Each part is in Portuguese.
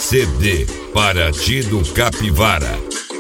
CD Paraty do Capivara.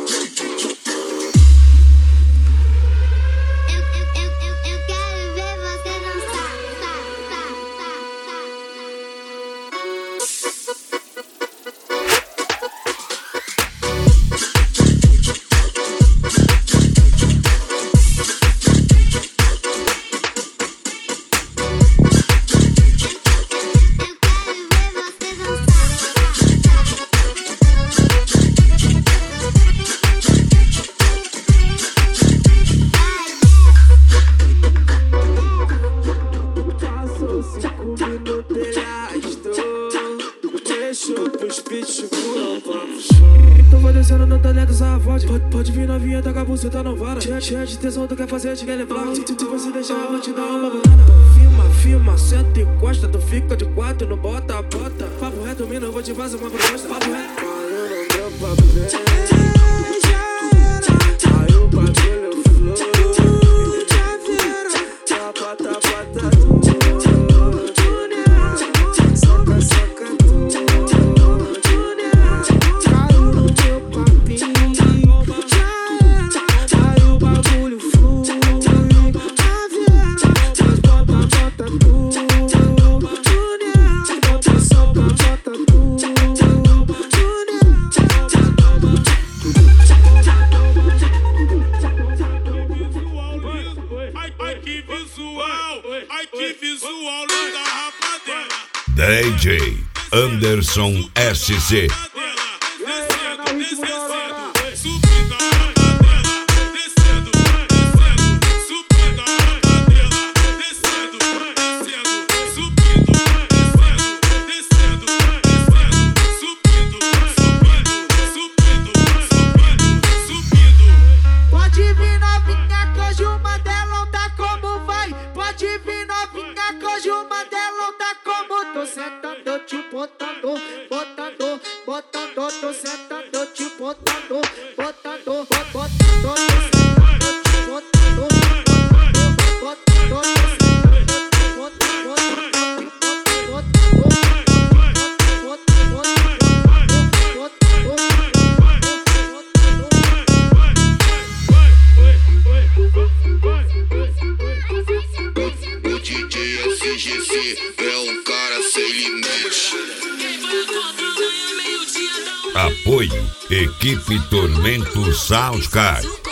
Tô padecendo, não tá dentro dessa voz. Pode vir novinha, tá com a buceta não vara. Cheia de tesão, tu quer fazer, te quer levar. Se você deixar, eu vou te dar uma banana. Firma, senta e encosta. Tu fica de quatro, não bota. Papo reto, mina, eu vou te fazer uma proposta. Papo reto. Parou, não deu papo reto. Aí o bagulho flui. Ai que visual linda, rapadela. DJ Anderson SC. Sentando, te botando, tô sentando, te botando, botando, O DJ SGC é um cara sem limite. Apoio Equipe Tormento Soundcard.